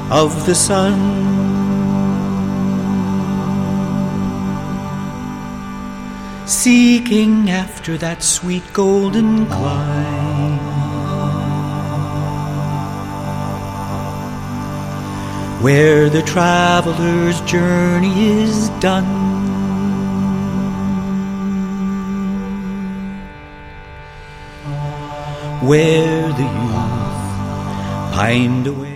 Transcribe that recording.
of the sun. Seeking after that sweet golden clime, where the traveler's journey is done. Where the youth pined away